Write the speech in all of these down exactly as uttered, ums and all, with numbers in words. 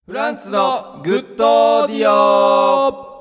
フランツのグッドオーディオ。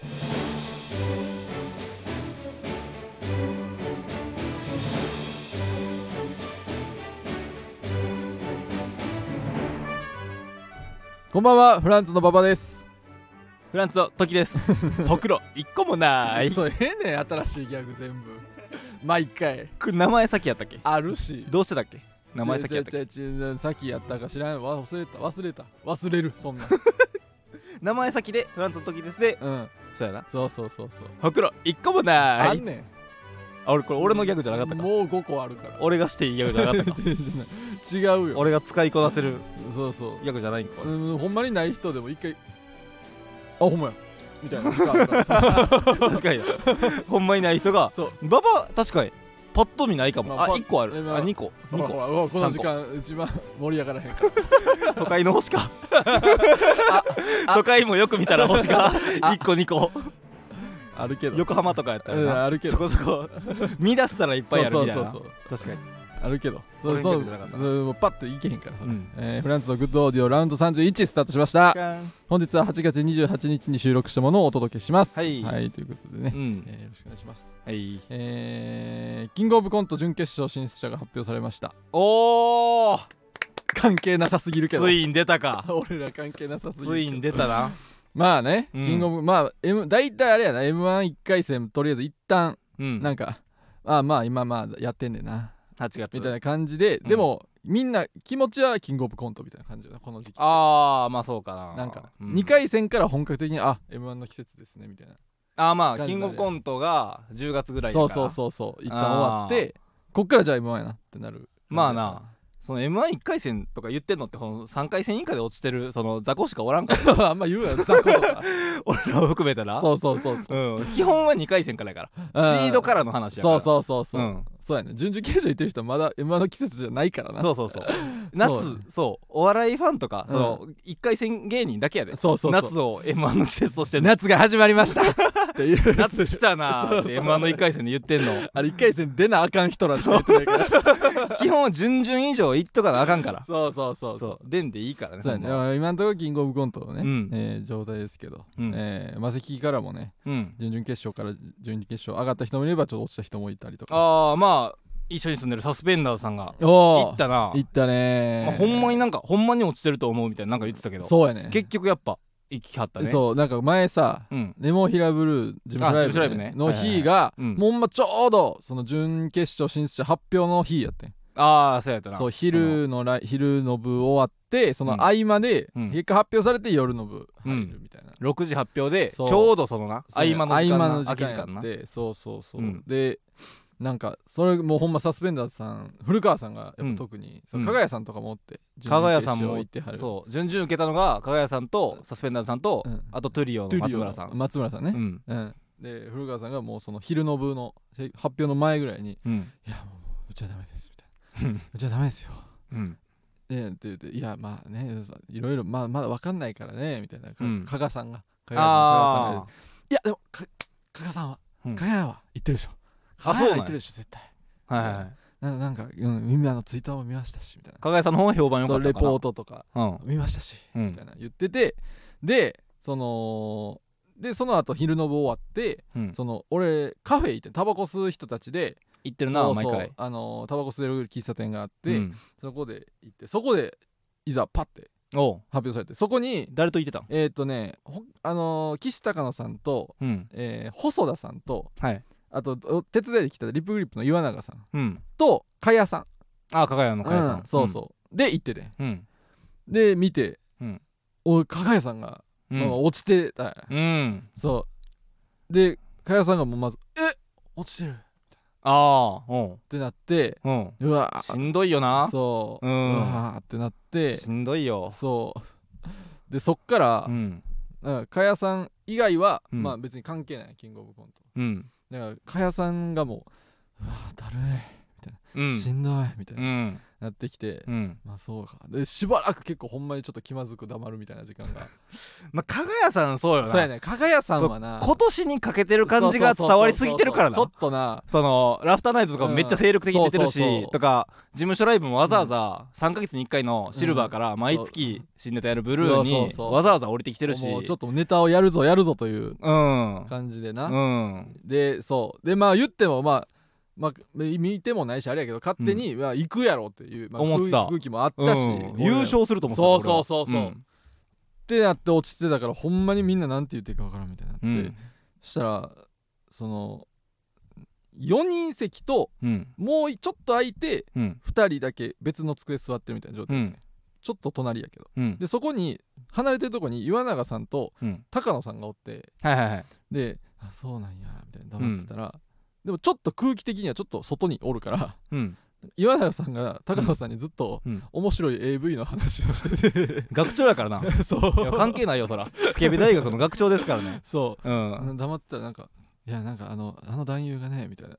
こんばんは、フランツの馬場です。 フランツの時です。ほくろ一個もない。 そうええねん、新しいギャグ全部毎回く名前先やったっけ。 あるし、 どうしてだっけ。名前先やったっけ。 ちちち先やったか知らん。忘れた忘れた忘れるそんな名前先でフランツの時ですで、 うん、 そうやな。 そうそうそうそうほくろ一個もない。 あんねん。 あ、俺これ俺のギャグじゃなかったか。 もうごこあるから俺がしていいギャグじゃなかったか。 違うよ。 俺が使いこなせるそうそうギャグじゃないんか。 うん、ほんまにない人でも一回あほんまやみたいな時間あるから確かにほんまにない人がそうババ確かにパッと見ないかも。 まああ、いっこある。 えまああ、にこにこほらほらこの時間一番盛り上がらへんから都会の星か。都会もよく見たら星がいっこにこあるけど横浜とかやったらうんな、 あるけどちょこちょこ見出したらいっぱいあるみたいな。 そうそうそうそう確かにあるけどそ俺うそうのギャグじゃなかったなそうもうパッといけへんからそれ、 うんえーフランスのグッドオーディオラウンドさんじゅういちスタートしました。本日ははちがつにじゅうはちにちに収録したものをお届けします。 はい、 はい、ということでね、 うんえーよろしくお願いします。 はい、 えーキングオブコント準決勝進出者が発表されました。 おー関係なさすぎるけどついに出たか。 俺ら関係なさすぎるけどついに出たな。 まあね、 うんキングオブまあ、M、大体あれやな エムワンいっ 回戦とりあえず一旦うんなんか、あまあ今まあやってんねんなはちがつみたいな感じで、 うんでもみんな気持ちはキングオブコントみたいな感じだなこの時期。 あーまあそうかな。 なんか、 うん、 にかい戦から本格的にあ エムワン の季節ですねみたいな。 あーまあ感じだねキングオブコントがじゅうがつぐらいだからそうそうそうそう一旦終わってこっからじゃあ エムワン やなってなる。 まあな、その エムワンいっ 回戦とか言ってんのってこのさんかい戦以下で落ちてるその雑魚しかおらんからあんま言うやん雑魚とか俺らを含めたらそうそうそうそう、 うん、基本はにかい戦からやからシードからの話やからそうそうそうそう、 うんそうやね準々決勝行ってる人はまだ エムワン の季節じゃないからな。 そうそうそう夏そうそうお笑いファンとか、 うんそのいっかい戦芸人だけやで。 そうそうそう夏を エムワン の季節としてんの夏が始まりましたっていう夏来たなーって エムワン のいっかい戦で言ってんの。 あれいっかい戦出なあかん人らしか言ってないから基本は準々以上いっとかなあかんからそうそうそうそうそう出んでいいからね。 そうやねほんまは今のところキングオブコントのね、 うんえー状態ですけど、 うんえー、マセキからもねうん準々決勝から準々決勝上がった人もいればちょっと落ちた人もいたりとか。 ああまあ一緒に住んでるサスペンダーズさんがお行ったな。 行ったねー、 まあ、ほんまになんかほんまに落ちてると思うみたいななんか言ってたけどそうやね結局やっぱ行きはったね。 そうなんか前さうんネモフィラブルー事務所ライブ,、 あ事務所ライブねの日が、 いはいはいうんもうほんまちょうどその準決勝進出者発表の日やってん。 ああそうやったな。 そう昼のライ昼の部終わってそのうん合間でうん結果発表されて夜の部入るみたいな、 ろくじ発表でちそうょうどそのな合間の時間な合間の時空き時間な。 間やってそうそうそう、 うんでなんかそれもうほんまサスペンダーズさん古川さんがやっぱ特に、そううん加賀谷さんとかもおって加賀谷さんも準々決勝行ってはるそう準々受けたのが加賀谷さんとサスペンダーズさんと、 うんあとトゥリオの松村さん。 松村さんね、 うんうんで古川さんがもうその昼の部の発表の前ぐらいにうんいやもううちはダメですみたいなうちはダメですようんねって言っていやまあねいろいろまあまだ分かんないからねみたいな、かうん加賀さんが加賀さん加賀さんがあいやでもか加賀さんは、 うん加賀谷は言ってるでしょあそうなんや言ってるでしょ絶対あはいはいはい。 ななんか、うん、みんなのツイッターも見ましたしみたいな加賀谷さんの方が評判良かそうレったかな。 ポートとかうん見ましたし、 うんみたいな言っててでそのでその後昼の部終わってうんその俺カフェ行ってタバコ吸う人たちで言ってるなそうそう毎回。 あのタバコ吸える喫茶店があって、 うんそこで行ってそこでいざパッておう発表されてそこに誰と言ってたん。 えっ、ー、とねほあのー岸高野さんと、 うんえー細田さんとはいあとお手伝いで来たリップグリップの岩永さんうんと加谷さん、 あ加賀谷の加谷さうんんそうそう、で行っててうんで見て、 うんおい加谷さんが、 うんまあ落ちてたんや、 うんそうで加谷さんがもうまず「え落ちてる!」っああうんてなってうんうわしんどいよな。 そう、 ううんわーってなってしんどいよ。 そうでそっから、 うんなんか加谷さん以外は、 うんまあ別に関係ないキングオブコントうんだから加谷さんがもう「うわーだるい」 みたいな、 うんしんどいみたいな、 うんなってきて、 うん、 まあそうかでしばらく結構ほんまにちょっと気まずく黙るみたいな時間がまあ加賀谷さんそうよな。 そうやね、加賀谷さんはな今年にかけてる感じが伝わりすぎてるからな。 ちょっとなそのラフターナイトとかもめっちゃ精力的に出てるし、 うんそうそうそうとか事務所ライブもわざわざさんかげつにいっかいのシルバーから毎月新ネタやるブルーそうそにうそうわざわざ降りてきてるし、 もうちょっとネタをやるぞやるぞといううん感じでな、 うんでそうでまあ言ってもまあまあ見てもないしあれやけど勝手に、まあ、行くやろっていう、まあ、 思ってた空気もあったし、 うん優勝すると思ってた。 そうそうそうそう、 俺はってなって落ちてたからほんまにみんななんて言っていいか分からんみたいになって、 うんそしたらそのよにん席とうんもうちょっと空いてうんふたりだけ別の机座ってるみたいな状態で、 うんちょっと隣やけどうんでそこに離れてるとこに岩永さんとうん高野さんがおってはいはいはいであそうなんやみたいな黙ってたら、でもちょっと空気的にはちょっと外におるからうん岩永さんが高野さんにずっとうん面白い エーブイ の話をしてて学長やからなそういや関係ないよそらスケベ大学の学長ですからね。 そううん黙ってたらなんかいやなんかあのあの男優がねみたいな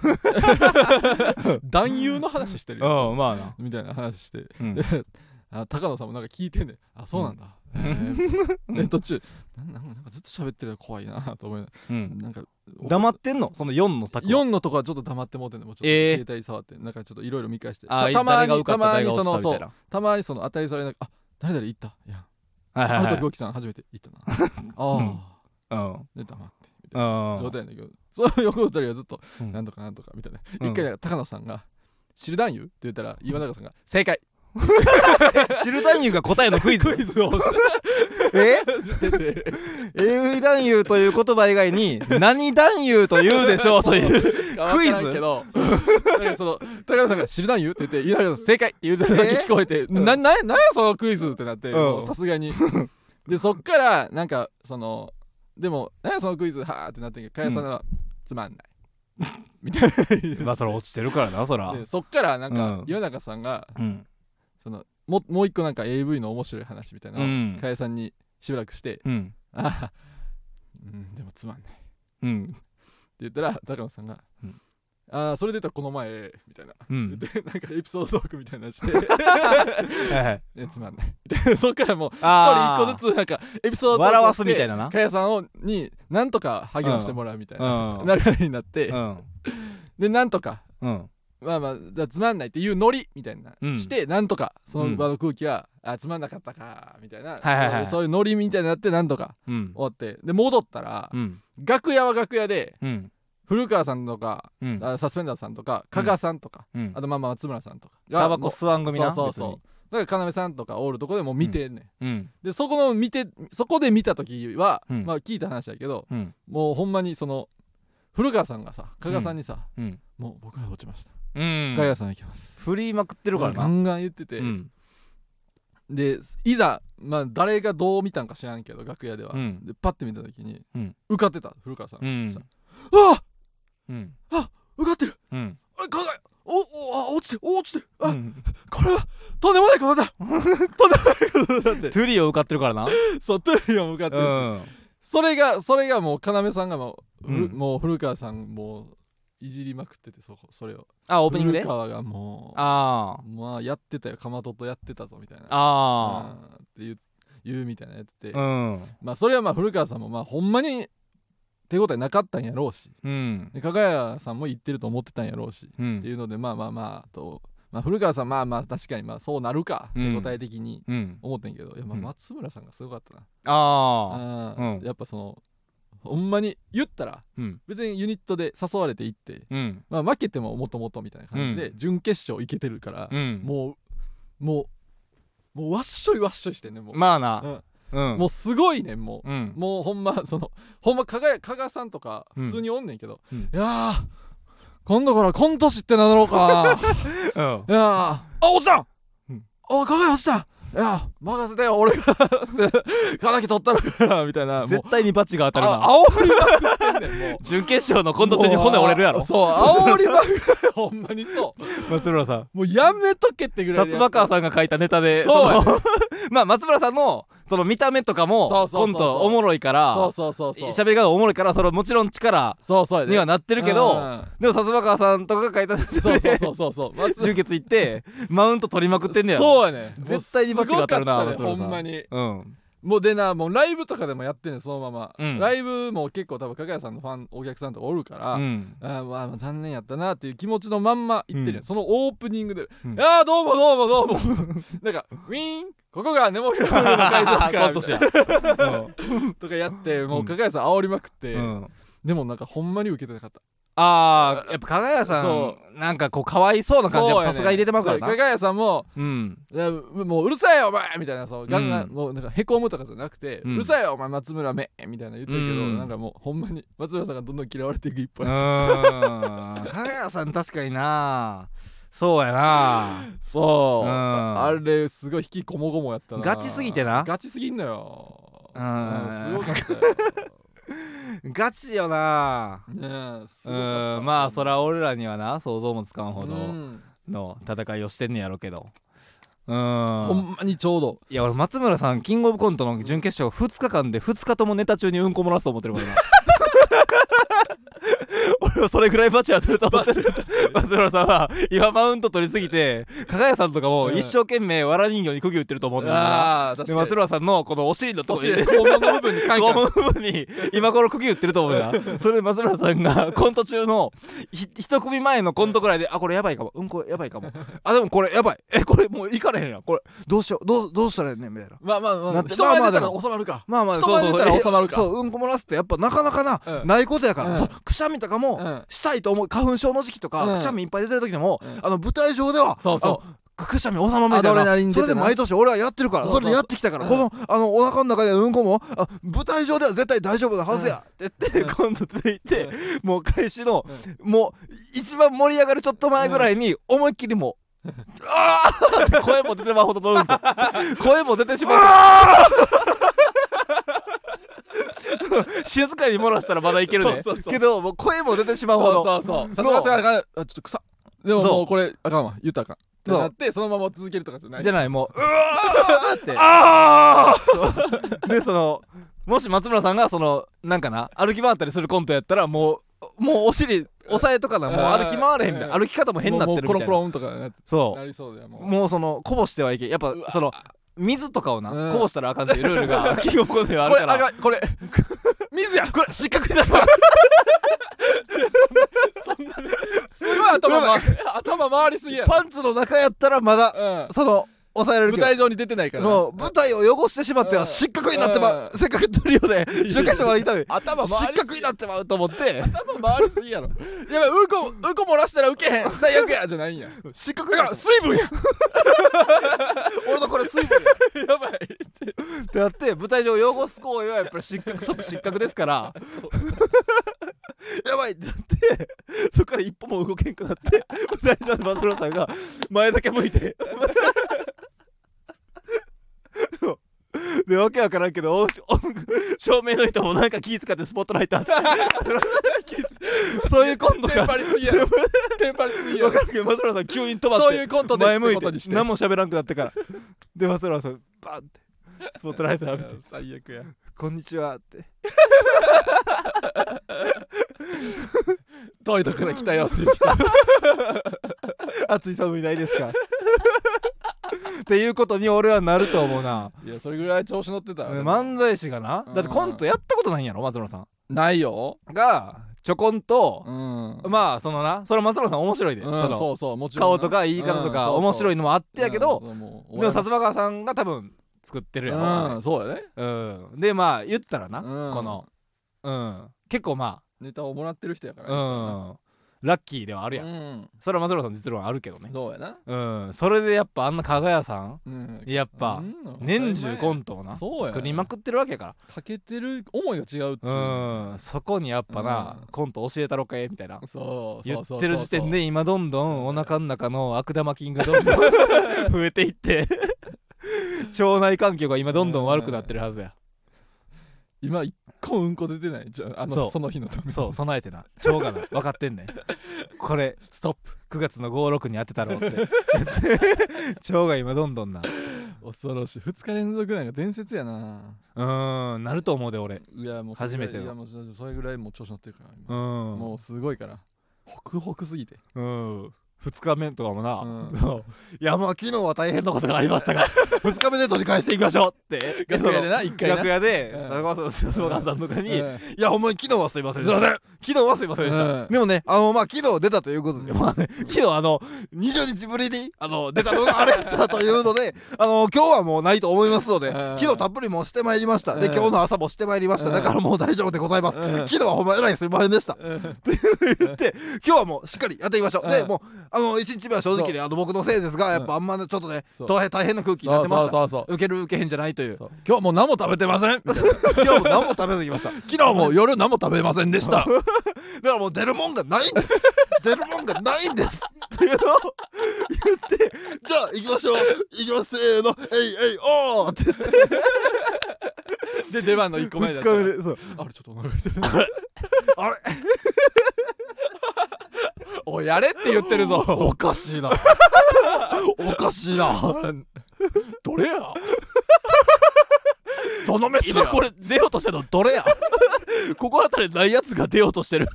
男優の話してるようんまあなみたいな話してうんであ高野さんもなんか聞いてんねんあそうなんだ、うんえー、で途中な ん, なんかずっと喋ってるの怖いなと思いなうんなんか黙ってんのそのよんのタクよんのとこはちょっと黙ってもうてんねんもうちょっとえー携帯触ってなんかちょっといろいろ見返してあたたま誰が受かったにたまに誰が落ちたそのそうみたいなたまにその当たり障りなくあ誰々行ったいやはいはいはいあの時ゴキさん初めて行ったなああ、 うんで黙ってみたいなうん状態やねんけどその横二人はずっとうんなんとかなんとかみたいなうん一回なんか高野さんが知る男優って言ったら岩永さんが正解知る男優が答えのクイズクイズをしえしててエーブイ 男優という言葉以外に何男優と言うでしょうというクイズ分からんけどなんかその高野さんが知る男優って言って岩永さん正解って言うてただけ聞こえてなななんやそのクイズってなってうんさすがにでそっからなんかそのでもなんやそのクイズはーってなってんけど加谷さんはつまんないみたいなまあそれ落ちてるからなそらでそっからなんかうん岩永さんがうんそのももう一個なんか エーブイ の面白い話みたいなのをうん加谷さんにしばらくしてうんああうんでもつまんないってうん言ったら高野さんが、 うん、 ああそれで言ったらこの前みたいな、 う言んってなんかエピソードトークみたいなのしてはいはいえつまんないみたいなそっからもう一人あー一個ずつなんかエピソードトーク笑わすみたいなな加谷さんをになんとか励ましてもらうみたいなうん流れになって、 うんでなんとかうんまあまあじゃあつまんないっていうノリみたいな、 うんしてなんとかその場の空気は、あつまんなかったかみたいな、 はいはいはいそういうノリみたいになってなんとかうん終わってで戻ったら、 うん楽屋は楽屋でうん古川さんとか、 うんあサスペンダーさんとか加賀さんとか、 うんあとまあまあ松村さんとかタバコ吸わん組なそうそうそうだから要さんとかおるとこでもう見てんねん、 うんでそこの見てそこで見た時は、 うんまあ聞いた話だけどうんもうほんまにその古川さんがさ加賀さんにさ、 うんもう僕ら落ちましたうん加賀さん行きます振りまくってるからなガンガン言ってて、 うんでいざまあ誰がどう見たんか知らんけど楽屋では、 うんでパッて見た時に、 うん受かってた古川さん、 うんああうん受かってるうんあれ加賀おおあ落ちてる落ちてるあ、 うんこれはとんでもないことだとんでもないことだってトゥリオ受かってるからなそうトゥリオも受かってるし、 うんそれがそれがもう要さんがもう、ふるうんもう古川さんもういじりまくっててそこそれをあオープニングで古川がもうあまあやってたよかまととやってたぞみたいなああうんって言う言うみたいなやってて、 あうんまあそれはまあ古川さんもまあほんまに手応えなかったんやろうしうんで加賀谷さんも言ってると思ってたんやろうし、 うっていんうのでまあまあまあと、まあ、古川さんまあまあ確かにまあそうなるかうん手応え的にうん思ってんけど、いやまあうん松村さんがすごかったな、 あああーうんやっぱそのほんまに言ったらうん別にユニットで誘われていって、 うんまあ、負けてももともとみたいな感じでうん準決勝いけてるから、 うんもうもうもうわっしょいわっしょいしてんねもう、 まあなうんうんもうすごいねんもう、 うんもうほんまそのほんま加賀加賀さんとかうん普通におんねんけど、 うんいやー今度からコント師って名乗ろうかうんいやーあ落ちたん、 うん、 あ加賀落ちたんいや任せてよ俺が敵取ったのからみたいなもう絶対にバッチが当たるなあ煽りまくってんねんもう準決勝のコント中に骨折れるやろもうそう煽りまくってほんまにそう松村さんもうやめとけってぐらい薩摩川さんが書いたネタでそうやねそのまあ松村さんのその見た目とかもそうそうそうそうコントおもろいからそうそうそうそう喋り方おもろいからそれはもちろん力そうそうやでにはなってるけど、 うんでも薩摩川さんとかが書いたそうそうそうそうそう松集結行ってマウント取りまくってんねやろ。 そうやね絶対にバチが当たるなもうすごかったね松村さんほんまにうんもうでなもうライブとかでもやってんねんそのまま、 うんライブも結構多分かがやさんのファンお客さんとかおるから、 うんあーまあ残念やったなっていう気持ちのまんま言ってるやん、 うんそのオープニングで「 うんああどうもどうもどうも」なんかウィーンここがネモフィラの会場かコントしやとかやってもうかがやさん煽りまくって、 うんでもなんかほんまに受けてなかったあーやっぱ加賀谷さそんなんかこうかわいそうな感じはさすがに出てますからなかがやさんもうんいやもううるさいよお前みたいなそうガンガン、 うんもうなんかへこむとかじゃなくて、 ううんるさいよお前松村めみたいな言ってるけど、 うんなんかもうほんまに松村さんがどんどん嫌われていく一う方やーん加賀谷さん確かになそうやなそう、 うんああれすごい引きこもごもやったなガチすぎてなガチすぎんのようんすごかったよガチよなねえすうごかったんまあそら俺らにはな想像もつかんほどうんの戦いをしてんねやろうけどうほんんまにちょうどいや俺松村さんキングオブコントの準決勝ふつかかんでふつかともネタ中にうんこ漏らすと思ってるからな俺はそれぐらいバチ当てると思ってる松村さんは今マウント取りすぎて加賀谷さんとかも一生懸命わら人形に釘打ってると思うんだからあー確かにで松村さんのこのお尻のとこに肛門の部分にカンカン肛門の部分に今頃釘打ってると思うなそれで松村さんがコント中のひ一組前のコントくらいであこれやばいかもうんこやばいかもあでもこれやばいえこれもういかれへんやんこれどうしようどうどうしたらいいねんみたいなまあまあまあなって人前出たらまあまあでも収まるかまあまあ人前出たら収まるかそううんこ漏らすってやっぱなかなかな、 うんないことやから、 うんそうくしゃみとかも、 うんしたいと思う花粉症の時期とか、 うんくしゃみいっぱい出てる時でも、 うんあの舞台上ではそうそうあのくしゃみ収まるみたいアドレナなリン出てなそれで毎年俺はやってるからそうそうそれでやってきたから、 うんこのあのお腹の中でうんこもあ舞台上では絶対大丈夫なはずや、って言って、 うん今度出ていって、 うんもう開始の、 うんもう一番盛り上がるちょっと前ぐらいに思いっきりもう、あーって声も出てまうほどのうんこ声も出てしまう静かに漏らしたらまだいけるねそうそうそうけどもう声も出てしまうほどそうそうそうさすがさんがあちょっと臭っでもそうもうこれあかんわ言ったらあかんってそうなってそのまま続けるとかじゃないじゃないもううわーってあそうでそのもし松村さんがそのなんかな歩き回ったりするコントやったらもうもうお尻押さえとかなもう歩き回れへんみたいな歩き方も変になってるみたいなもうコロンコロンとかなそなりそうだよもうもうそのこぼしてはいけんやっぱうわその水とかをなうんこぼしたらあかんっていうルールがキングオブコントではあこれるからあかんこれ水やこれ失格になったそんなすごい頭回頭回りすぎやろパンツの中やったらまだうんその抑えられるけど舞台上に出てないからなそう舞台を汚してしまっては失格になってまううんせっかくトリオで準決勝までいたのに頭回りすぎ失格になってまうと思って頭回りすぎやろやばいうんこうんこ漏らしたらウケへん最悪やじゃないんや失格だから水分や俺のこれ水分やばいってなって舞台上を汚す行為はやっぱり失格即失格ですからやばいってなってそっから一歩も動けんくなって舞台上の松村さんが前だけ向いてでわけわからんけどおお照明の人もなんか気使ってスポットライト当ててそういうコントテンがパりすぎやろテンパりすぎやろわかるけど松村さん急に止まってそういうコントです前向いてってことにして何も喋らんくなってからで松村さんバンってスポットライト浴びて最悪やこんにちはって遠いとこから来たよって暑い寒いないですかっていうことに俺はなると思うな。 いやそれぐらい調子乗ってたよ漫才師がなうんだってコントやったことないんやろ松村さんないよがちょこんとう、んまあそのなそれ松村さん面白いで、 うんそのそうそうもちろんな顔とか言い方とか面白いのもあってやけど、 うんもうでも薩摩川さんが多分作ってるやろ、 うんそうやねうん、でまあ言ったらな、 うんこの、うん、結構まネタをもらってる人やからあ、うん、ラッキーではあるやん、 うんそれは松村さん実論あるけどね、 そうやなうん、それでやっぱあんな加賀屋さんうんやっぱ年中コントをなそうや作りまくってるわけやかかけてる思いが違うっていうら、うん、そこにやっぱな、 うんコント教えたろかえみたいなそう言そうそうってる時点で今どんどんお腹の中の悪玉菌がどんどん増えていって腸内環境が今どんどん悪くなってるはずや。 今一個うんこ出てないじゃああそうのその日のためにそう備えてな腸がな分かってんねんこれストップくがつのごじゅうろくに当てたろうって言って腸が今どんどんな恐ろしい。ふつか連続なんか伝説やな。 うーんなると思うで俺。 いやもう初めてのいやもうそれぐらいもう調子乗ってるからう今、 んもうすごいからホクホクすぎて。 うんふつかめとかもな、 うんそういやまあ昨日は大変なことがありましたがふつかめで取り返していきましょうって楽屋でな一回な楽屋でうんそれこそ相談さんとかに、 うんいやほんまに昨日はすいませんでした。昨日はすいませんでした、 うんでもねあのまあ昨日出たということで、まあね昨日あのにじゅうにちぶりにあの出たのがあれだったというのであの今日はもうないと思いますので、 うん昨日たっぷりもうしてまいりました、でうん今日の朝もしてまいりました、 うんだからもう大丈夫でございます、 うん昨日はほんまえらいすいませんでした、 うんって言って今日はもうしっかりやっていきましょう、でうんもうあのいちにちめは正直ねあの僕のせいですがやっぱあんまねちょっとねそう大変大変な空気になってました。 そうそうそう受ける受けへんじゃないというそう今日もう何も食べてませんみたいな今日も何も食べずに来ました。 昨日も夜何も食べませんでしただからもう出るもんがないんです出るもんがないんですっていうのを言ってじゃあ行きましょう行きますせーのえいえいおーって言ってで出番のいっこまえだ 2 ったら日目でそうあれちょっとお腹痛いあれおいやれって言ってるぞおかしいなおかしいなあれどれやどの飯や今これ出ようとしてるのどれやここあたりないやつが出ようとしてる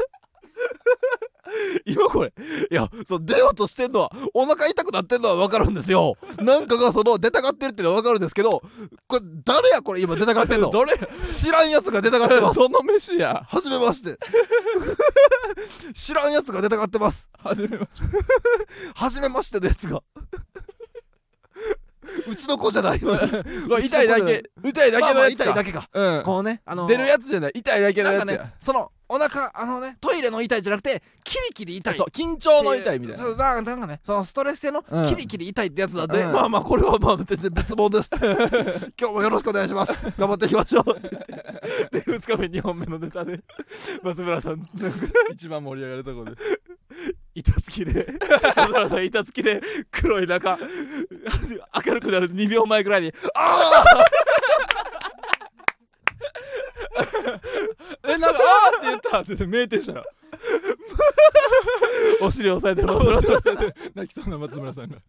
今これいやそう出ようとしてんのはお腹痛くなってんのは分かるんですよ。なんかがその出たがってるっていうのは分かるんですけどこれ誰やこれ今出たがってんのどれ知らんやつが出たがってますどの飯やはじめまして知らんやつが出たがってますはじめましてはじめましてのやつがうちの子じゃないのにうわ痛いだけ痛いだけまあまあのやつか痛いだけかうんこうねあのー出るやつじゃない痛いだけのなんかやつやねそのお腹あのねトイレの痛いじゃなくてキリキリ痛いそう緊張の痛いみたいそうななんかなんかねそのストレス性のうんキリキリ痛いってやつなんで、 うんまあまあこれはまあ全然別物です今日もよろしくお願いします頑張っていきましょうって言ってでふつかめにほんめのネタで松村さんなんか一番盛り上がるとこで板付きで松村さん板付きで黒い中明るくなるにびょうまえぐらいにあえなんかあーって言ったって言って酩酊したらお尻押さえてる松村さん泣きそうな松村さんが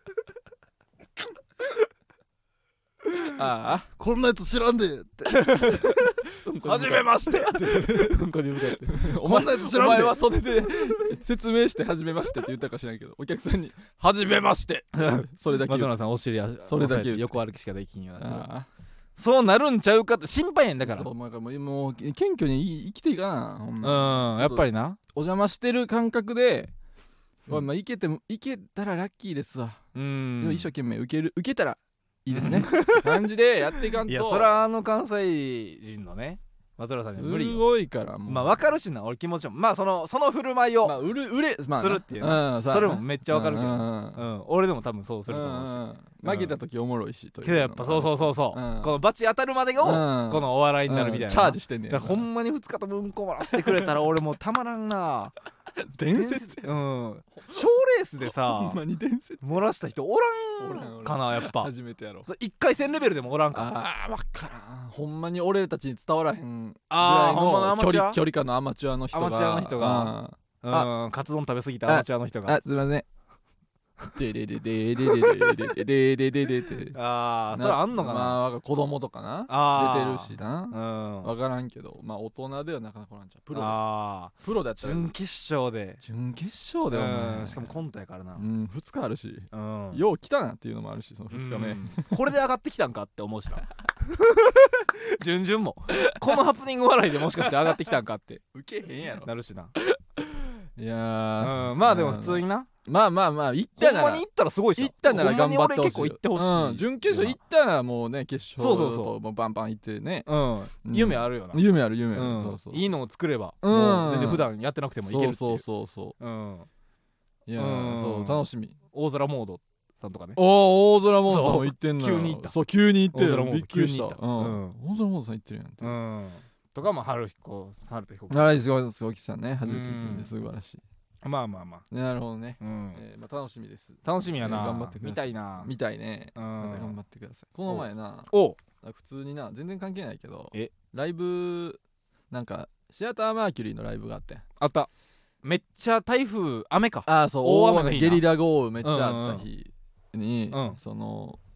ああこんなやつ知らんでってはじめましてうんこに向かってお前こんなやつ知らんでお前は袖で説明してはじめましてって言ったか知らんけどお客さんにはじめましてそれだけ言う松村さんお尻はそれだけ言う横歩きしかできんようになってあそうなるんちゃうかって心配やんだからあそうもうもうもう謙虚に生きていかなほんうまんやっぱりなお邪魔してる感覚で、 うんおいまあいけてもいけたらラッキーですわ、 うでんも一生懸命受ける受けたらいいですねって感じでやっていかんといやそれはあの関西人のね松浦さんには無理よすごいからもうまあ分かるしな俺気持ちもまあそのその振る舞いを、 まあ売る売れまあするっていううんそれもめっちゃ分かるけど、 ううんん俺でも多分そうすると思うし、 んん負けた時おもろいしというけどやっぱそうそうそうそう、 うんこのバチ当たるまでが、 うんこのお笑いになるみたいな、 うんチャージしてんねんだからほんまにふつかともうんこ漏らしてくれたら俺もうたまらんな伝説うん賞レースでさほんまに伝説漏らした人おらおらんおらんんかなやっぱ初めてやろそう一回戦レベルでもおらんかああ分からんほんまに俺たちに伝わらへんぐらいあーほんまのアの距マチュア離距離感のアマチュアの人がアマチュアの人がうんうんカツ丼食べ過ぎたアマチュアの人があすいませんでででででででででででででああそれあんのかなまあ子供とかなあ出てるーしなうん分からんけどまあ大人ではなかなかおらんちゃうプロあープロだったら準決勝で準決勝でお前うんしかもコントやからなうんふつかあるしうんよう来たなっていうのもあるしそのふつかめうんこれで上がってきたんかって思うしな順々もこのハプニング笑いでもしかして上がってきたんかって受けへんやろなるしな、 いやーうん、まあでも普通になまあまあまあ行っほんたならまに行ったらすごいし行ったなら頑張ってほしいほんまに俺結構行ってほしい、 うん準決勝行ったらもうね決勝そうそうそうともうバンバン行ってねうん、 うん夢あるよな、 夢ある夢ある、 うんそうそういいのを作れば、 うんもう全然普段やってなくてもいけるっていうそうそうそうそうん、 ういやうんーそう楽しみ大空モードさんとかねおお大空モードさんも行ってんのよそう急に行ったそう急に行って大空モードるびっくりした急に行ったうんうん大空モードさん行ってるやんってうんとかも春彦春と彦君あれすごいすごいさんね初めて行ってるんでうん素晴らしいまあまあまあ、 なるほどねうんえーまあ楽しみです楽しみやな、 えー頑張ってください見たいなみたいねうまた頑ん張ってくださいこの前なお普通にな全然関係ないけどえライブなんかシアターマーキュリーのライブがあってあっためっちゃ台風雨かああそう大雨大雨の日なゲリラ豪雨めっちゃあった日に、 うんその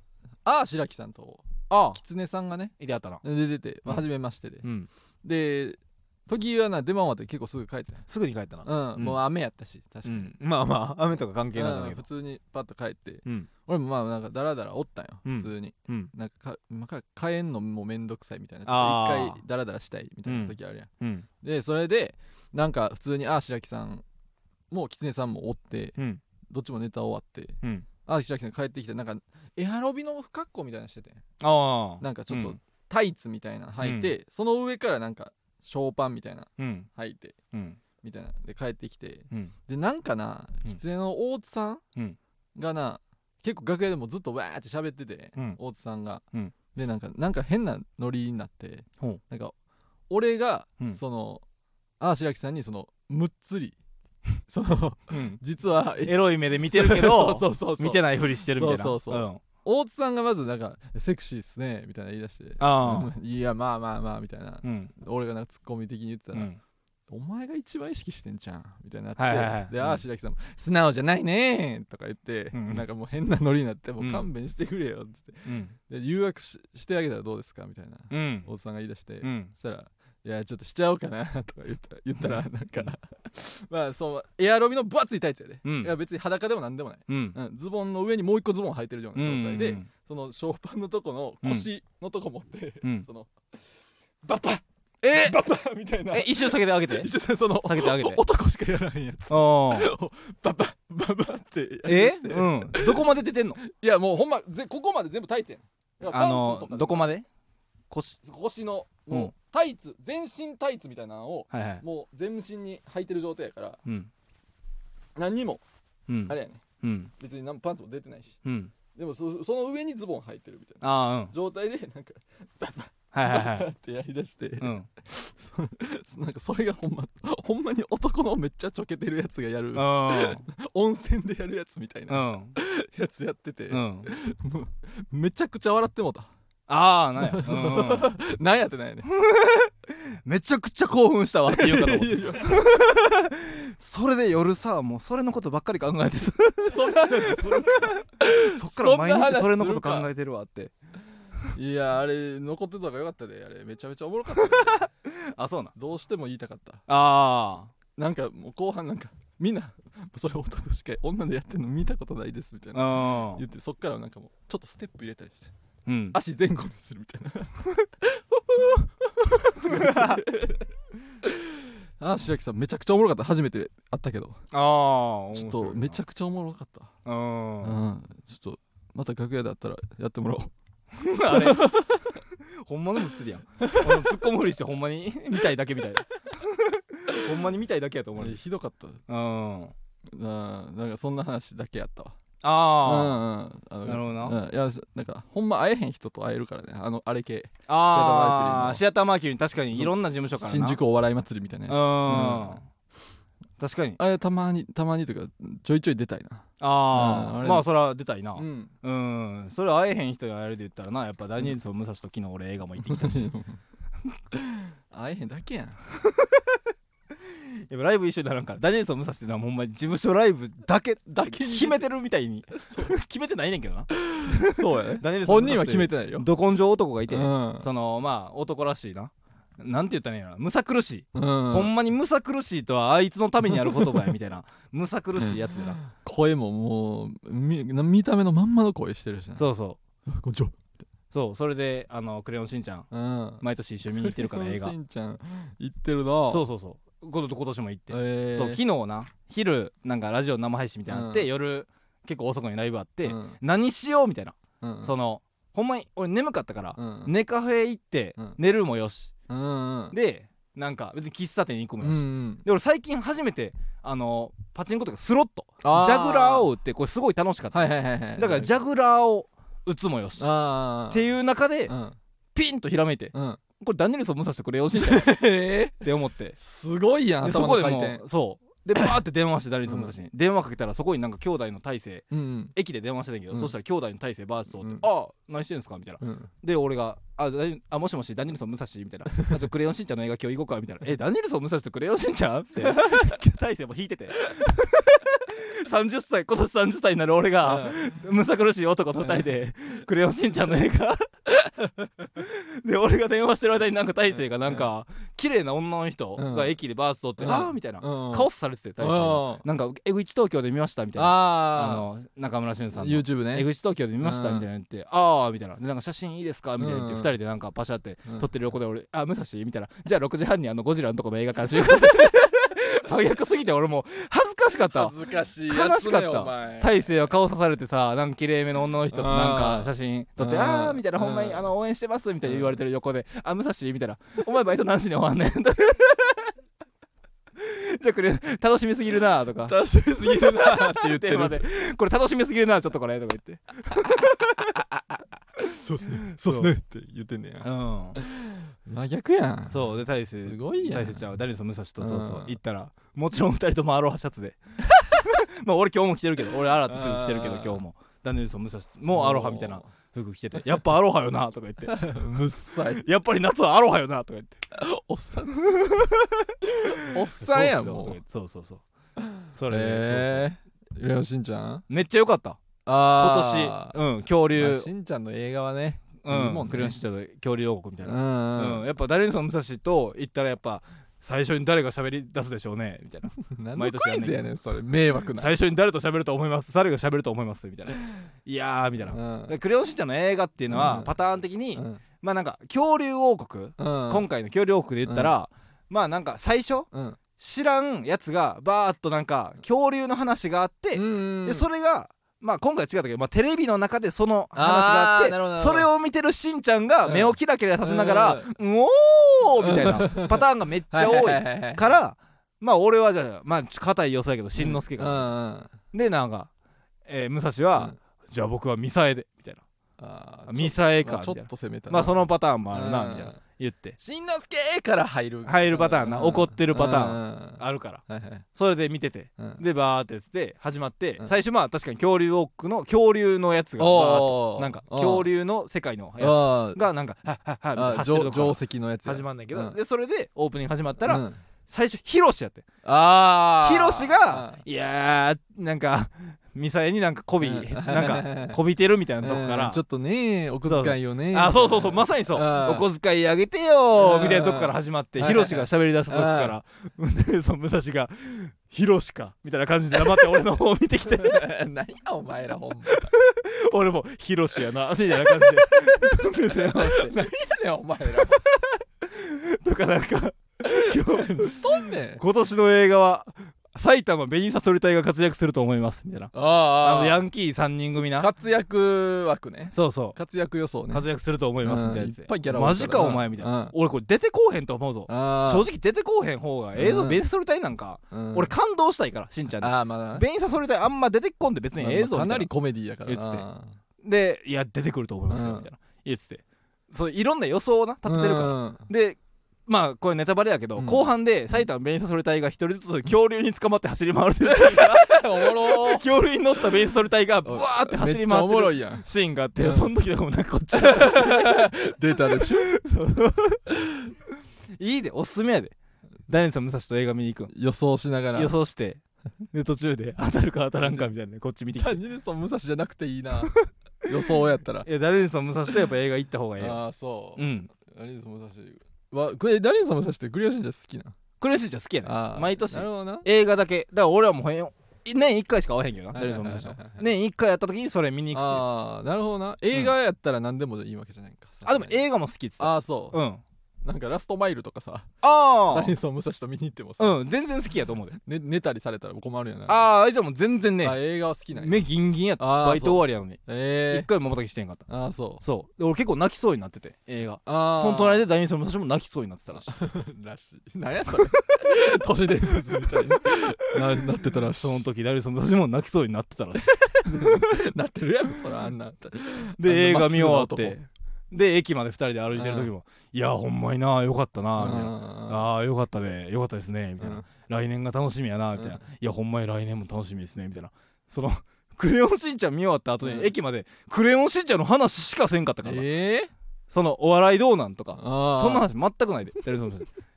ああ白木さんとああ狐さんがねいてあったな。 出てて、まあ、 うん初めましてで、 うん、 で時はな出回って結構すぐ帰ってすぐに帰ったな。 うん、 うんもう雨やったし確かに、 うん、まあまあ雨とか関係なかったけど、 うん普通にパッと帰ってうん俺もまあなんかダラダラおったんようん普通に、 うんなんかか今から帰んのもうめんどくさいみたいなちょあーっと一回ダラダラしたいみたいな時あるやん、 うんでそれでなんか普通にああ白木さんも狐さんもおってうんどっちもネタ終わってうんああ白木さん帰ってきてなんかエアロビの不格好みたいなのしててああなんかちょっとうんタイツみたいなの履いて、その上からなんかショーパンみたいなうん履いてうんみたいなで帰ってきてうんでなんかなうん狐の大津さんうんがな結構楽屋でもずっとわーって喋ってて、 うん大津さんが、 うんでなんかなんか変なノリになってほうなんか俺が、 うんそのああ白木さんにそのむっつりそのうん実はエロい目で見てるけどそうそうそうそう見てないふりしてるみたいな。 そうそうそううん大津さんがまずなんかセクシーっすねみたいな言い出してああいやまあまあまあみたいな、 うん俺がなんかツッコミ的に言ってたら、 うんお前が一番意識してんじゃんみたいになって、 はいはいはいで、 うんああ白木さんも素直じゃないねーとか言って、 うんなんかもう変なノリになってもう勘弁してくれよっつって、 うんで誘惑 し, してあげたらどうですかみたいな、 うん大津さんが言い出して、 うんそしたらいやちょっとしちゃおうかなとか言った言ったらなんかまあそうエアロビの分厚いタイツやで、 うんいや別に裸でもなんでもない、 うんうん、ズボンの上にもう一個ズボン履いてる状態で、 うんそのショーパンのとこの腰のとこ持って、 うんそのバッパッえバッパッみたいなえ一瞬下げてあげて一緒にその下げてあげて男しかやらへんやつああバッバッバッバッってやりえだして、 うんどこまで出てんの？ いやもうほんまぜここまで全部タイツやんいやあパンツのとかどこまで？腰。 腰のうんもうタイツ全身タイツみたいなのをはいはい。 もう全身に履いてる状態やからうん何にもうんあれやねうん別に何パンツも出てないしうんでも そ, その上にズボン履いてるみたいなああうん状態でなんかはいはいはいバッってやりだして、 うんそなんかそれがほんまほんまに男のめっちゃちょけてるやつがやるうん温泉でやるやつみたいうなんやつやってて、 うんもうめちゃくちゃ笑ってもうたああなんやうんなんやってないねめちゃくちゃ興奮したわって言うかと思ったいやいやそれで夜さもうそれのことばっかり考えてさそんな話するかそっから毎そんな話日それのことするか考えてるわっていやあれ残ってたからよかったであれめちゃめちゃおもろかったであそうなんどうしても言いたかったあなんかもう後半なんかみんなそれ男しか女でやってんの見たことないですみたいなあうん言ってそっからなんかもうちょっとステップ入れたりしてうん足前後にするみたいなああ白木さんめちゃくちゃおもろかった初めて会ったけどああちょっとめちゃくくちゃおもろかったちゃうんうんちょっとまた楽屋であったらやってもらおうあれほんまのむっつりやんあの突っ込むふりしてほんまに見たいだけみたいなほんまに見たいだけやと思うあれひどかったうんうんなんかそんな話だけやったわあうんうんなるほどなうんいやなんかほんま会えへん人と会えるからねあのあれ系ああシシアターマーキュリーに確かにいろんな事務所からな新宿お笑い祭りみたいなやつうん確かにあれたまにたまにというかちょいちょい出たいなあうんあれあまあそれは出たいなうんうんそれ会えへん人がやるで言ったらなやっぱダニエルソン武蔵と昨日俺映画も行ってきたし会えへんだけやんやっぱライブ一緒にならんからダニエルソン武蔵ってのはほんまに事務所ライブだけだけに決めてるみたいに決めてないねんけどなそうやねダニエルソン武蔵本人は決めてないよど根性男がいてうんそのまあ男らしいななんて言ったらいいんやろむさ苦しいうんほんまにむさ苦しいとはあいつのためにある言葉やみたいなむさ苦しいやつやな声ももう見見た目のまんまの声してるしなそうそうこんにちはそうそれであのクレヨンしんちゃんうん毎年一緒に見に行ってるから映画しんちゃん行ってるなそうそうそう今度今年も行って、 えーそう昨日な昼なんかラジオ生配信みたいなのあって、 うん夜結構遅くにライブあって、 うん何しようみたいな、 うんそのほんまに俺眠かったから、 うん寝カフェ行って、 うん寝るもよしうんうんでなんか別に喫茶店行くもよし、 うんうんで俺最近初めてあのパチンコとかスロットジあーャグラーを打ってこれすごい楽しかった、 はいはいはいはいだからジャグラーを打つもよしっあていう中で、 うんピンとひらめいてうんこれダニエルソン武蔵とクレヨンしんちゃんっえて思ってすごいやんでそ頭こでもの回転うそうでバーって電話してダニエルソン武蔵に、電話かけたらそこになんか兄弟の大勢うん駅で電話してたんやけど、 うんそしたら兄弟の大勢バーッと通って、 うんああ何してんすかみたいなうんで俺があダニあもしもしダニエルソン武蔵みたいなあちょっとクレヨンしんちゃんの映画今日行こうかみたいなえダニエルソン武蔵とクレヨンしんちゃんって大勢も引いててさんじゅっさい今年さんじゅっさいになる俺が、うん、むさ苦しい男とふたりでクレヨンしんちゃんの映画で俺が電話してる間になんか大勢がなんか綺麗な女の人が駅でバース通って、うん、あーみたいな、うん、顔されてて大勢なんか江口東京で見ましたみたいな、ああの中村俊さんの YouTube ね、 江口東京で見ましたみたいな言って、うん、ああみたいなでなんか写真いいですかみたいな言って、うん、ふたりでなんかパシャって撮ってる横で俺、あ武蔵みたいな、じゃあろくじはんにあのゴジラのとこの映画館集合真逆すぎて俺もう恥ずかしかったわ、 恥ずかしい悲しかった大勢は顔刺されてさ、なんか綺麗めの女の人となんか写真撮ってあーみたいな、ほんまにあの応援してますみたいな言われてる横で、あ武蔵みたいな、お前バイト何時に終わんねんじゃあこれ楽しみすぎるなとか楽しみすぎるなって言ってるでこれ楽しみすぎるなちょっとこれとか言ってそうっすねそうっすねって言ってんねや、うん真逆やん。 そうで大勢すごいやん。 大勢ちゃんはダニエル武蔵とそうそう行ったらもちろんふたりともアロハシャツでまあ俺今日も着てるけど俺洗ってすぐ着てるけど今日もダニエル武蔵もアロハみたいな服着ててやっぱアロハよなとか言ってむっさいやっぱり夏はアロハよなとか言っておっさんおっさんやもうそうそうそうそれえーレオンしんちゃんめっちゃ良かったあ今年うん恐竜しんちゃんの映画はねうん、クレヨンしんちゃんの恐竜王国みたいな、うんうんうん、やっぱダニエル武蔵と言ったらやっぱ最初に誰が喋り出すでしょうねみたいな何のクイズやねんそれ迷惑な最初に誰と喋ると思います誰が喋ると思いますみたいないやーみたいな、うん、クレヨンしんちゃんの映画っていうのは、うん、パターン的に、うん、まあなんか恐竜王国、うん、今回の恐竜王国で言ったら、うん、まあなんか最初、うん、知らんやつがバーッとなんか恐竜の話があって、うんうん、でそれがまあ今回違ったけど、まあ、テレビの中でその話があってそれを見てるしんちゃんが目をキラキラさせながら「うん、うん、おー!」みたいなパターンがめっちゃ多いからまあ俺はじゃあまあ硬い予想やけどしんのすけが、うん、でなんか、えー、武蔵は、うん、じゃあ僕はミサエでみたいなミサエかみたいな、まあ、ちょっと攻めたなまあそのパターンもあるなみたいな言ってしんのすけから入る入るパターンな怒ってるパターンあるからはい、はい、それで見てて、うん、でバーってやつで始まって、うん、最初まあ確かに恐竜王国の恐竜のやつがバーってなんか恐竜の世界のやつがなんかはっはっは走ってるとこから定石のやつ始まんだけど、 うん、 でそれでオープニング始まったら、うん、最初ヒロシやってあヒロシがいやーなんかミサエになんかこび、うん、なんかこびてるみたいなとこから、 うん、ちょっとねお小遣いをねあそうそうそうまさにそうお小遣いあげてよみたいなとこから始まってヒロシが喋り出したとこからでその武蔵がヒロシかみたいな感じで黙って俺の方を見てきて何やお前らほんま俺もヒロシやなみたいな感じで何やねんお前らとかなんか今日ストンねん今年の映画は埼玉ベニサソリ隊が活躍すると思いますみたいなああのヤンキーさんにん組な活躍枠ねそうそう活躍予想ね活躍すると思いますみたいな、うん、いっぱいギャラマジかお前みたいな、うん、俺これ出てこうへんと思うぞ正直出てこうへん方が映像、うん、ベニサソリ隊なんか、うん、俺感動したいからしんちゃんにあ、まあ、ベニサソリ隊あんま出てこんで別に映像かなりコメディやから言っててでいや出てくると思いますよみたいな言っててそういろんな予想をな立ててるから、うん、でまあこれネタバレやけど、うん、後半で埼玉ベニサソリ隊が一人ずつ恐竜に捕まって走り回るっていうおもろ恐竜に乗ったベニサソリ隊がブワーって走り回ってるシーンがあって、うん、その時でもなんかこっち出たでしょいいでおすすめやでダニエル武蔵と映画見に行くん予想しながら予想してで途中で当たるか当たらんかみたいなこっち見てきてダニエル武蔵じゃなくていいな予想やったらいやダニエル武蔵とやっぱ映画行った方がいいよああそううんダニエル武蔵わこれダニエル武蔵ってクレヨンしんちゃん好きなクレヨンしんちゃん好きやね毎年なるほどな映画だけだから俺はもう年いっかいしか会わへんけどなダニエル武蔵年いっかいやった時にそれ見に行くっていうああなるほどな映画やったら何でもいいわけじゃないか、 うん、あでも映画も好きっつってああそううんなんかラストマイルとかさあダニエル武蔵と見に行ってもさうん全然好きやと思うで、 ね、寝たりされたら困るやなあああいつはもう全然ねあ映画は好きなんや目ギンギンやったバイト終わりやのにええー、 一回もまたきしてんかったああそうそうで俺結構泣きそうになってて映画あその隣でダニエル武蔵も泣きそうになってたらしいらしいなんやそれ都市伝説みたいに な, なってたらしいその時ダニエル武蔵も泣きそうになってたらしいなってるやろそれあんなで映画見終わってで駅までふたりで歩いてる時もいやほんまになよかったなみたいなああよかったねよかったですねみたいな来年が楽しみやなみたいないやほんまに来年も楽しみですねみたいなそのクレヨンしんちゃん見終わった後に駅までクレヨンしんちゃんの話しかせんかったからえー、 そのお笑いどうなんとかそんな話全くないで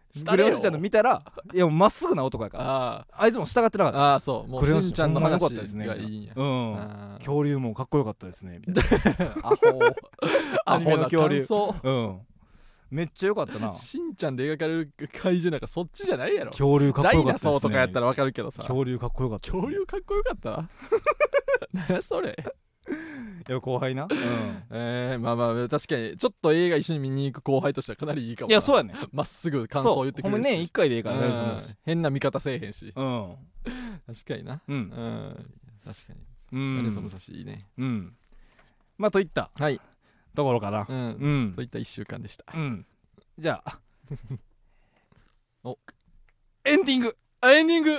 したれよクレヨンしんちゃんの見たらいやもうまっすぐな男やからああいつも従ってなかったああそうもうしんちゃんの話クレヨンしんちゃんほんま良かったですねがいいんやうんあー恐竜もかっこよかったですねみたいアホアアニメホなの恐竜感想なうんめっちゃよかったなしんちゃんで描かれる怪獣なんかそっちじゃないやろ恐竜かっこダイナよかったですねソーとかやったらわかるけどさ恐竜かっこよかったですね恐竜かっこよかった何やそれいや後輩なうんえー、まあまあ確かにちょっと映画一緒に見に行く後輩としてはかなりいいかもないやそうやねまっすぐ感想言ってくれるしそうほんま年いっかいでいいからうんねその話変な見方せえへんしうん確かになううんん確かにうん何その写真いいねうんまあといったはいところかなうんうんそういったいっしゅうかんでしたうんじゃあおエンディングあエンディング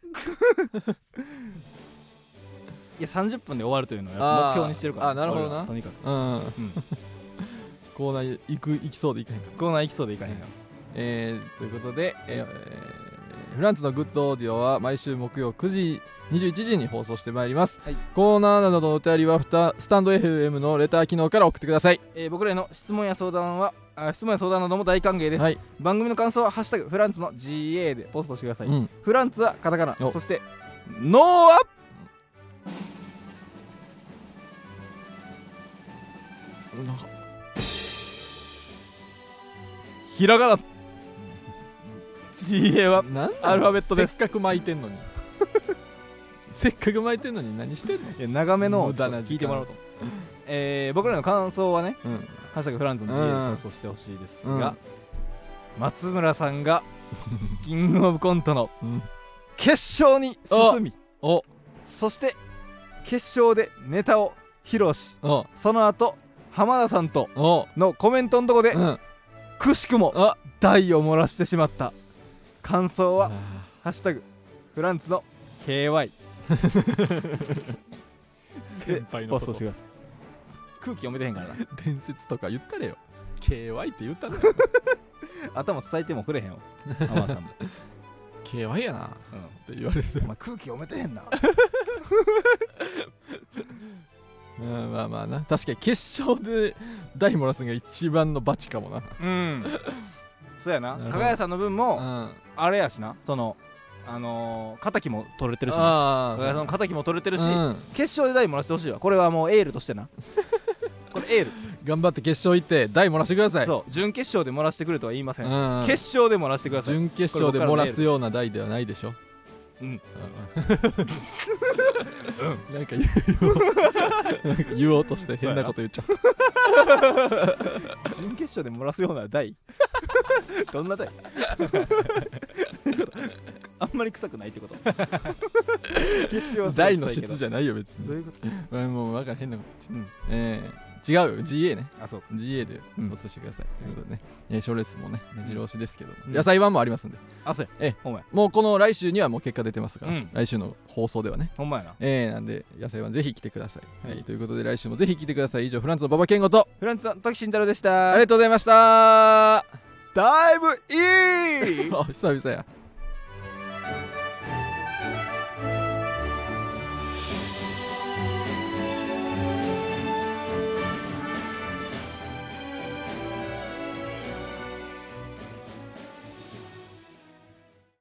いやさんじゅっぷんで終わるというのをやっあーぱ目標にしてるからあなるほどな俺らとにかくうんうんコーナー行く行きそうで行かへんかコーナー行きそうでいかへんよえー、ということで、えーえーフランツのグッドオーディオは毎週木曜くじにじゅういちじに放送してまいります、 はいコーナーなどのお便りはふたスタンド エフエム のレター機能から送ってください。 えー僕らへの質問や相談はあ質問や相談なども大歓迎です、 はい、 番組の感想は「ハッシュタグフランツの ジーエー」でポストしてください、 うん、 フランツはカタカナおそしてノーはなんかひらがな ジーエー はなんなのアルファベットですせっかく巻いてんのにせっかく巻いてんのに何してんのいや長めのを無駄な時間聞いてもらおうと思うえー僕らの感想はねうん 「ハッシュタグフランツの ジーエー」 うんでポストしてほしいですうんが、松村さんがキングオブコントのうん決勝に進みおそして決勝でネタを披露しおその後浜田さんとおのコメントのとこでうんくしくもあ台を漏らしてしまった感想はあ 「ハッシュタグフランツの ケーワイ」で先輩のことポストしてください空気読めてへんからな伝説とか言ったれよ ケーワイ って言ったね頭伝えてもくれへんよ浜田さんも、 ケーワイ やなっうて言われるん、お前空気読めてへんなうんまあまあな確かに決勝で大漏らすのが一番のバチかもなうんそうやななるほど加賀谷さんの分うもんあれやしなそのあのー、敵も取れてるしな加あ賀谷さんの敵も取れてるし、 うん決勝で台漏らしてほしいわこれはもうエールとしてなこれエール頑張って決勝行って大漏らしてくださいそう準決勝で漏らしてくれとは言いません、 うん決勝で漏らしてください準決勝で漏らすような台ではないでしょうんなんか言おうなんか言おうとして変なこと言っちゃった準決勝で漏らすような台どんな台あんまり臭くないってこと決勝は大の質じゃないよ別にどういうことまあもう分からん変なこと言っちゃったうんえー違うよ ジーエー ねあそうジーエー でうんポストしてください、ということでね、えー、賞レースもね目白押しですけども、 うん野菜版もありますんであそうやええほんまやもうこの来週にはもう結果出てますから、 うん来週の放送ではねほんまやなえー、なんで野菜版ぜひ来てください、 はいはい、ということで来週もぜひ来てください。以上フランスの馬場健吾とフランスの時慎太郎でしたありがとうございましただいぶいいあ久々や